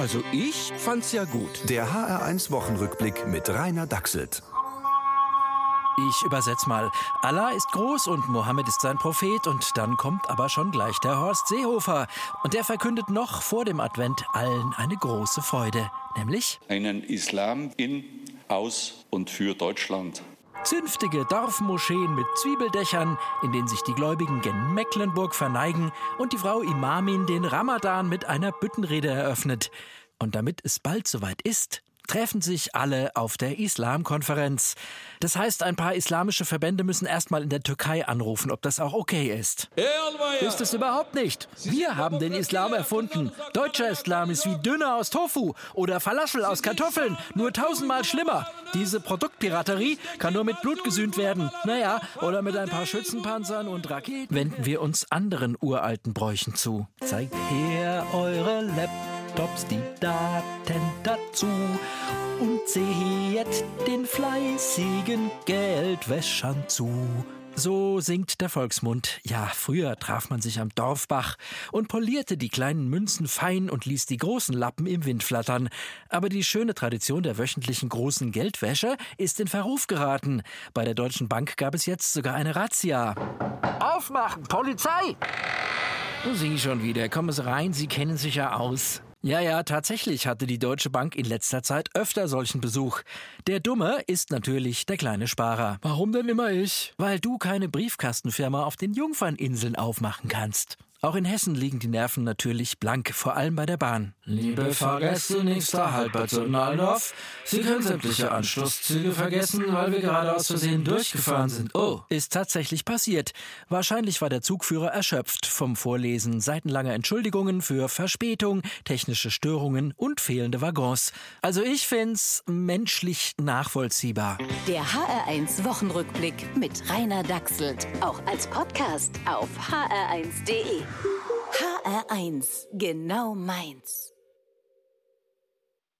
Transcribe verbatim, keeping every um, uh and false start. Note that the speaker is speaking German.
Also ich fand's ja gut. Der H R eins Wochenrückblick mit Rainer Dachselt. Ich übersetze mal. Allah ist groß und Mohammed ist sein Prophet. Und dann kommt aber schon gleich der Horst Seehofer. Und der verkündet noch vor dem Advent allen eine große Freude. Nämlich einen Islam in, aus und für Deutschland. Zünftige Dorfmoscheen mit Zwiebeldächern, in denen sich die Gläubigen gen Mecklenburg verneigen und die Frau Imamin den Ramadan mit einer Büttenrede eröffnet. Und damit es bald soweit ist, treffen sich alle auf der Islamkonferenz. Das heißt, ein paar islamische Verbände müssen erstmal in der Türkei anrufen, ob das auch okay ist. Ist es überhaupt nicht. Wir haben den Islam erfunden. Deutscher Islam ist wie Döner aus Tofu oder Falafel aus Kartoffeln, nur tausendmal schlimmer. Diese Produktpiraterie kann nur mit Blut gesühnt werden. Naja, oder mit ein paar Schützenpanzern und Raketen. Wenden wir uns anderen uralten Bräuchen zu. Zeigt her eure Laptops, die Daten dazu und seht den fleißigen Geldwäschern zu. So singt der Volksmund. Ja, früher traf man sich am Dorfbach und polierte die kleinen Münzen fein und ließ die großen Lappen im Wind flattern. Aber die schöne Tradition der wöchentlichen großen Geldwäsche ist in Verruf geraten. Bei der Deutschen Bank gab es jetzt sogar eine Razzia. Aufmachen, Polizei! Sie schon wieder. Kommen Sie rein, Sie kennen sich ja aus. Ja, ja, tatsächlich hatte die Deutsche Bank in letzter Zeit öfter solchen Besuch. Der Dumme ist natürlich der kleine Sparer. Warum denn immer ich? Weil du keine Briefkastenfirma auf den Jungferninseln aufmachen kannst. Auch in Hessen liegen die Nerven natürlich blank, vor allem bei der Bahn. Liebe Fahrgäste, nächster Halt Bad Sonnenaldorf. Sie können sämtliche Anschlusszüge vergessen, weil wir gerade aus Versehen durchgefahren sind. Oh, ist tatsächlich passiert. Wahrscheinlich war der Zugführer erschöpft vom Vorlesen seitenlanger Entschuldigungen für Verspätung, technische Störungen und fehlende Waggons. Also ich find's menschlich nachvollziehbar. Der H R eins Wochenrückblick mit Rainer Dachselt. Auch als Podcast auf h r eins punkt d e. H R eins, genau meins.